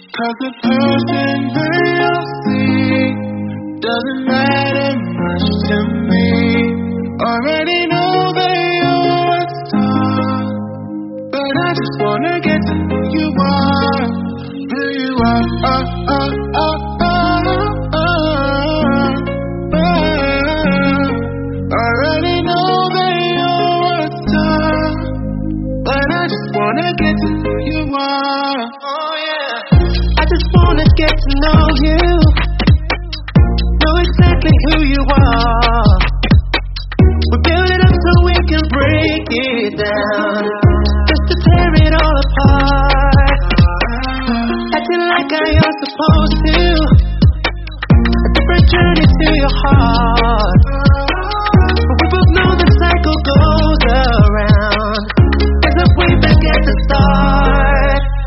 'Cause the person that you'll see doesn't matter much to me. Already know that you're a star, but I just wanna get to know who you are. Who you are, already know that you're a star, but I just wanna get to know who you are. Oh yeah, I just wanna get to know you, know exactly who you are. We build it up so we can break it down, just to tear it all apart. Acting like I am supposed to.